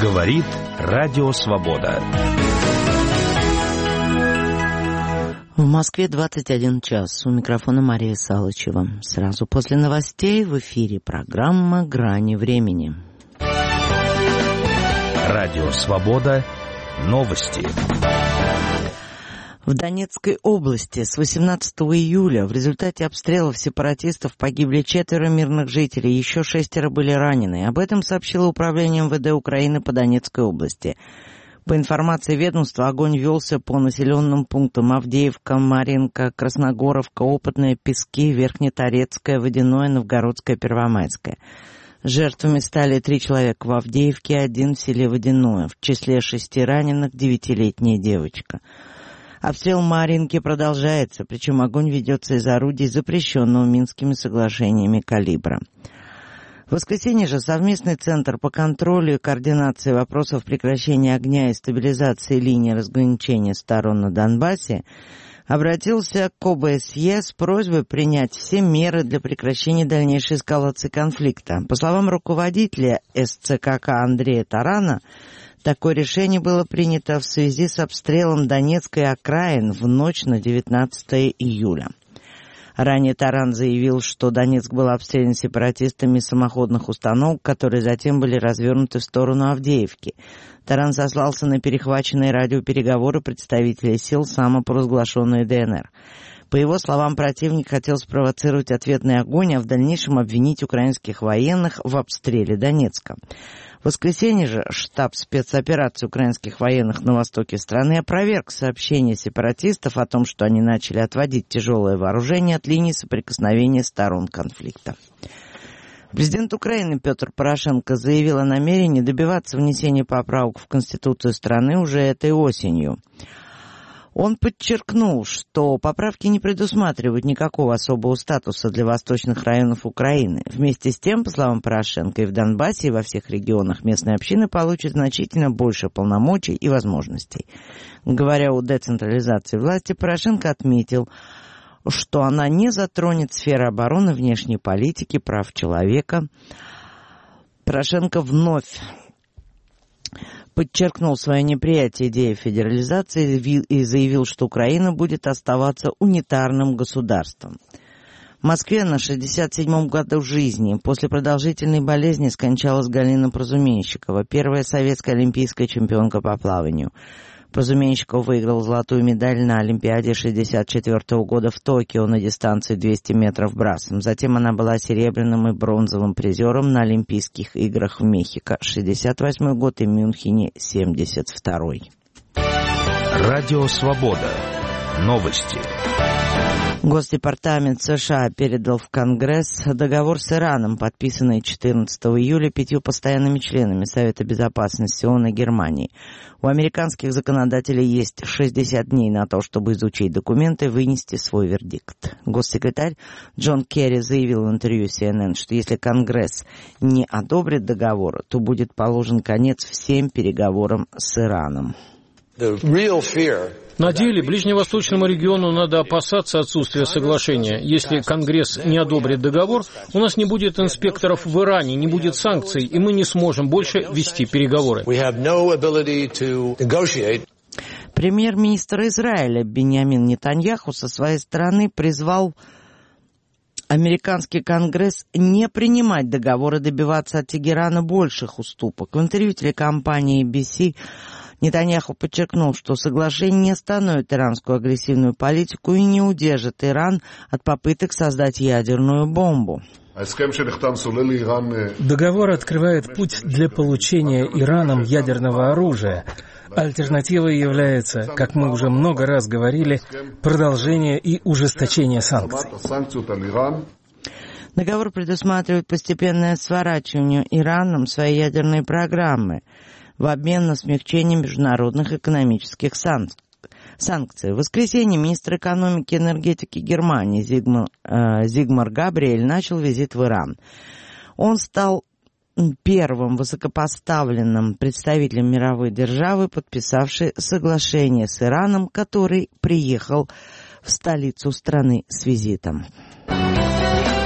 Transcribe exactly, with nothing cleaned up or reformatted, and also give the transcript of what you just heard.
Говорит Радио Свобода. В Москве двадцать один час. У микрофона Мария Салычева. Сразу после новостей в эфире программа «Грани времени». Радио Свобода. Новости. В Донецкой области с восемнадцатого июля в результате обстрелов сепаратистов погибли четверо мирных жителей, еще шестеро были ранены. Об этом сообщило Управление эм вэ дэ Украины по Донецкой области. По информации ведомства, огонь велся по населенным пунктам Авдеевка, Маринка, Красногоровка, Опытная, Пески, Верхнеторецкая, Водяное, Новгородская, Первомайская. Жертвами стали три человека в Авдеевке, один в селе Водяное. В числе шести раненых девятилетняя девочка. Обстрел Маринки продолжается, причем огонь ведется из орудий, запрещенного Минскими соглашениями калибра. В воскресенье же совместный центр по контролю и координации вопросов прекращения огня и стабилизации линии разграничения сторон на Донбассе обратился к о бэ эс е с просьбой принять все меры для прекращения дальнейшей эскалации конфликта. По словам руководителя эс цэ ка ка Андрея Тарана, такое решение было принято в связи с обстрелом Донецкой окраин в ночь на девятнадцатое июля. Ранее Таран заявил, что Донецк был обстрелян сепаратистами из самоходных установок, которые затем были развернуты в сторону Авдеевки. Таран сослался на перехваченные радиопереговоры представителей сил самопровозглашенной дэ эн эр. По его словам, противник хотел спровоцировать ответный огонь, а в дальнейшем обвинить украинских военных в обстреле Донецка. В воскресенье же штаб спецопераций украинских военных на востоке страны опроверг сообщение сепаратистов о том, что они начали отводить тяжелое вооружение от линии соприкосновения сторон конфликта. Президент Украины Петр Порошенко заявил о намерении добиваться внесения поправок в Конституцию страны уже этой осенью. Он подчеркнул, что поправки не предусматривают никакого особого статуса для восточных районов Украины. Вместе с тем, по словам Порошенко, и в Донбассе, и во всех регионах местные общины получат значительно больше полномочий и возможностей. Говоря о децентрализации власти, Порошенко отметил, что она не затронет сферы обороны, внешней политики, прав человека. Порошенко вновь подчеркнул свое неприятие идеи федерализации и заявил, что Украина будет оставаться унитарным государством. В Москве на шестьдесят седьмом году жизни после продолжительной болезни скончалась Галина Прозуменщикова, первая советская олимпийская чемпионка по плаванию. Прозуменщикова выиграл золотую медаль на Олимпиаде шестьдесят четвёртого года в Токио на дистанции двести метров брасом. Затем она была серебряным и бронзовым призером на Олимпийских играх в Мехико шестьдесят восьмой год и Мюнхене семьдесят второй. Радио Свобода. Новости. Госдепартамент США передал в Конгресс договор с Ираном, подписанный четырнадцатого июля пятью постоянными членами Совета Безопасности ООН и Германии. У американских законодателей есть шестьдесят дней на то, чтобы изучить документы и вынести свой вердикт. Госсекретарь Джон Керри заявил в интервью си эн эн, что если Конгресс не одобрит договор, то будет положен конец всем переговорам с Ираном. На деле ближневосточному региону надо опасаться отсутствия соглашения. Если Конгресс не одобрит договор, у нас не будет инспекторов в Иране, не будет санкций, и мы не сможем больше вести переговоры. Премьер-министр Израиля Биньямин Нетаньяху со своей стороны призвал американский Конгресс не принимать договор и добиваться от Тегерана больших уступок. В интервью телекомпании эй би си Нетаньяху подчеркнул, что соглашение не остановит иранскую агрессивную политику и не удержит Иран от попыток создать ядерную бомбу. Договор открывает путь для получения Ираном ядерного оружия. Альтернативой является, как мы уже много раз говорили, продолжение и ужесточение санкций. Договор предусматривает постепенное сворачивание Ираном своей ядерной программы в обмен на смягчение международных экономических санкций. санкций. В воскресенье министр экономики и энергетики Германии Зигмар, э, Зигмар Габриэль начал визит в Иран. Он стал первым высокопоставленным представителем мировой державы, подписавший соглашение с Ираном, который приехал в столицу страны с визитом.